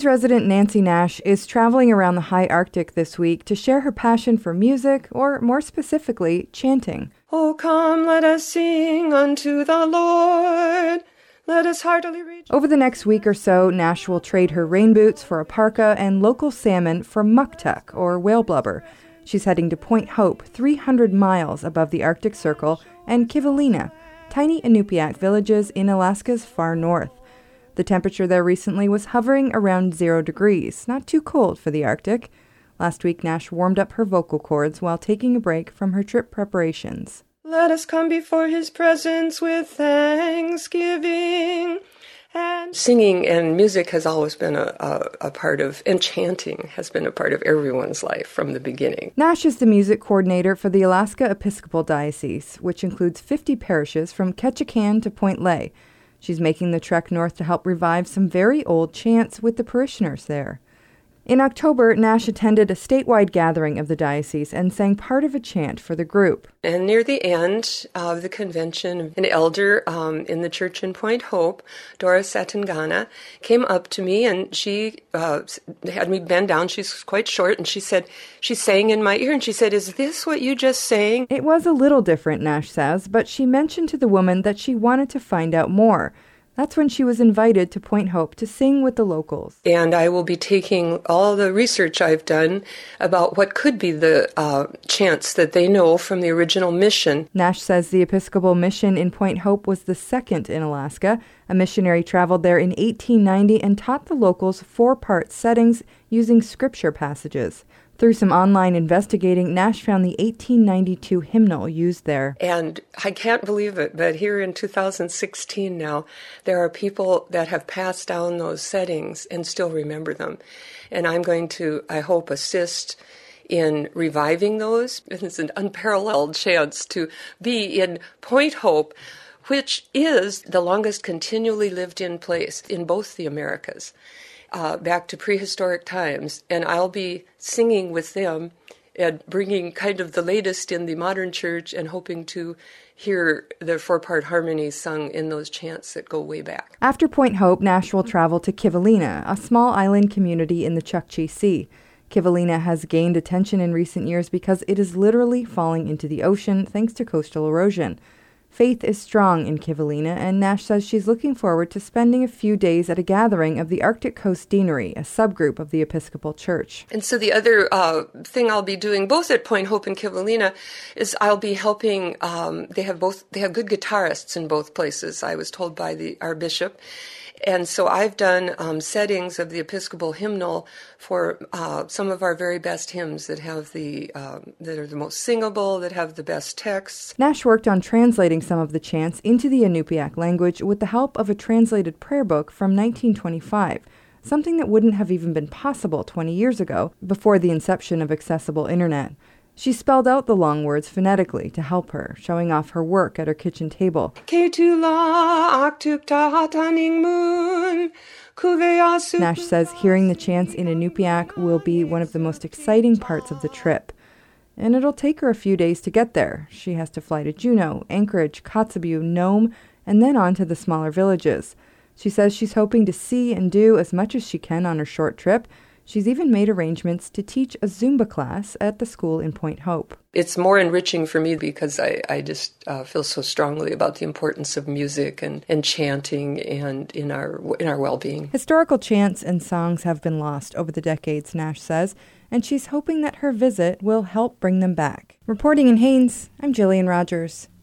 Haines resident Nancy Nash is traveling around the high Arctic this week to share her passion for music, or more specifically, chanting. Oh, come, let us sing unto the Lord. Let us heartily rejoice. Over the next week or so, Nash will trade her rain boots for a parka and local salmon for muktuk, or whale blubber. She's heading to Point Hope, 300 miles above the Arctic Circle, and Kivalina, tiny Inupiaq villages in Alaska's far north. The temperature there recently was hovering around 0 degrees, not too cold for the Arctic. Last week, Nash warmed up her vocal cords while taking a break from her trip preparations. Let us come before his presence with thanksgiving. And singing and music has always been a part of, and chanting has been a part of everyone's life from the beginning. Nash is the music coordinator for the Alaska Episcopal Diocese, which includes 50 parishes from Ketchikan to Point Lay. She's making the trek north to help revive some very old chants with the parishioners there. In October, Nash attended a statewide gathering of the diocese and sang part of a chant for the group. And near the end of the convention, an elder in the church in Point Hope, Doris Satangana, came up to me and she had me bend down. She's quite short, and she sang in my ear, and she said, "Is this what you just sang?" It was a little different, Nash says, but she mentioned to the woman that she wanted to find out more. That's when she was invited to Point Hope to sing with the locals. And I will be taking all the research I've done about what could be the chants that they know from the original mission. Nash says the Episcopal mission in Point Hope was the second in Alaska. A missionary traveled there in 1890 and taught the locals 4-part settings using scripture passages. Through some online investigating, Nash found the 1892 hymnal used there. And I can't believe it, but here in 2016 now, there are people that have passed down those settings and still remember them. And I'm going to, I hope, assist in reviving those. It's an unparalleled chance to be in Point Hope, which is the longest continually lived-in place in both the Americas. Back to prehistoric times, and I'll be singing with them and bringing kind of the latest in the modern church and hoping to hear the 4-part harmonies sung in those chants that go way back. After Point Hope, Nash will travel to Kivalina, a small island community in the Chukchi Sea. Kivalina has gained attention in recent years because it is literally falling into the ocean thanks to coastal erosion. Faith is strong in Kivalina, and Nash says she's looking forward to spending a few days at a gathering of the Arctic Coast Deanery, a subgroup of the Episcopal Church. And so the other thing I'll be doing both at Point Hope and Kivalina is I'll be helping. They have good guitarists in both places, I was told by our bishop. And so I've done settings of the Episcopal hymnal for some of our very best hymns that have that are the most singable, that have the best texts. Nash worked on translating some of the chants into the Inupiaq language with the help of a translated prayer book from 1925, something that wouldn't have even been possible 20 years ago, before the inception of accessible internet. She spelled out the long words phonetically to help her, showing off her work at her kitchen table. Nash says hearing the chants in Inupiaq will be one of the most exciting parts of the trip. And it'll take her a few days to get there. She has to fly to Juneau, Anchorage, Kotzebue, Nome, and then on to the smaller villages. She says she's hoping to see and do as much as she can on her short trip. She's even made arrangements to teach a Zumba class at the school in Point Hope. It's more enriching for me because I just feel so strongly about the importance of music and chanting and in our well-being. Historical chants and songs have been lost over the decades, Nash says, and she's hoping that her visit will help bring them back. Reporting in Haines, I'm Jillian Rogers.